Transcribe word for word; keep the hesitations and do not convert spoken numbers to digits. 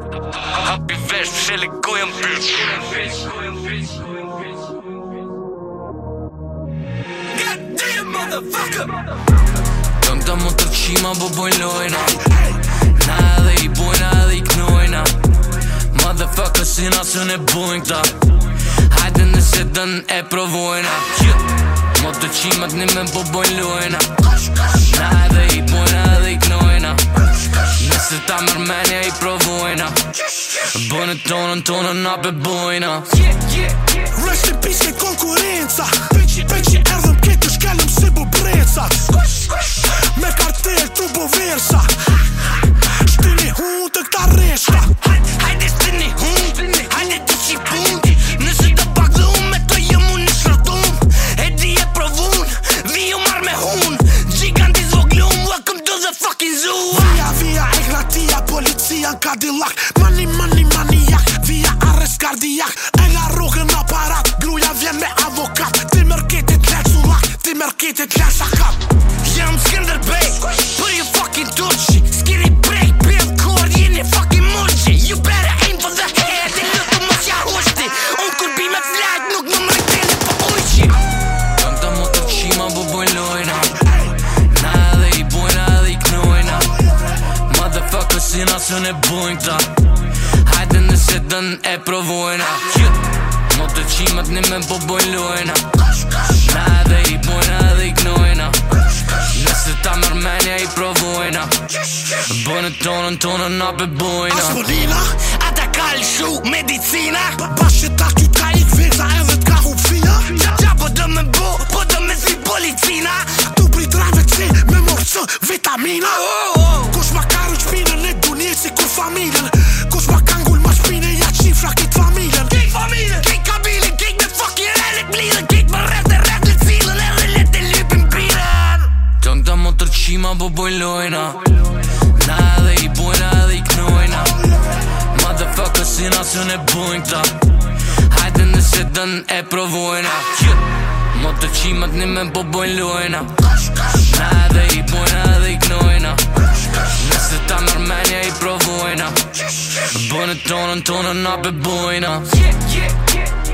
Hapi vesh, shele gojën bitch. Goddamn motherfucker. Tëm të më të qima bo bojnë lojna. Na edhe i bojna edhe i knojna. Motherfucker si na së ne bojnë këta. Hajde nëse dën e provojna. Mo të qimat një me bo bojnë lojna. Na edhe i bojna edhe i knojna. Nëse ta mërmenja i provojna. Bënë tonën tonën na pe bojna. Rest in peace ke konkurenca. Peqi peqi erdhëm ketë shkallëm si bu breca. Me kartel tru bo versa. Shtini hun të këta reshta. Hajde shtini hun, hajde të qipun. Nëse të pak dhe unë me të jëm unë në shratum. E di e provun, vi ju marrë me hun. Giganti zvoglum, welcome to the fucking zoo. Via via e gratia, policia në Cadillac. Mani mani maniak, via arrest kardiak. E nga rogën aparat, gruja vjen me avokat. Ti mërketit len sulak, ti mërketit len shakap. Jam Skanderbej, për ju fucking turqi. Skiri brej, bill kord, jeni fucking murqi. You better aim for the head, e lutë mos ja hushti. Unë kur bi me flajt, nuk më mrejteni po ujqi. Kam të më të qima bo bojnë lojna. Na edhe i bojna edhe i knojna. Motherfucker si na së ne bojnë këta. Hajde nëse dën e provojna. Mo të qimat një me bo bojnë lojna. Na edhe i bojna edhe i knojna. Nëse ta mërmenja i provojna. Bënë tonën tonën na pe bojna. Asmonina, ata ka lëshu medicina. Bashkë ta ty ka ik veza edhe t'ka hu fina. Qa po dë me bo, po dë me si policina. Tu prit rave C me morë vitamina. Kush ma ka rëq pinën e dunje si kur familjen. Kush ma ka ngull ma shpine ja qifra kit familjen. Kik familjen, kik kabilin, kik me fucking relit blidhen. Kik më rreth e rreth në cilën edhe let e lypin biren. Tëm të më tërqima bo bojnë lojna. Na edhe i bojna edhe i knojna. Motherfucker si na së ne bojnë këta. Hajde nëse dën e provojna. Mo të qimat një me bo bojnë lojna. Na edhe i bojna edhe i knojna. Nëse ta mërmenja i provojna. Bënë tonën tonën na pe bojna.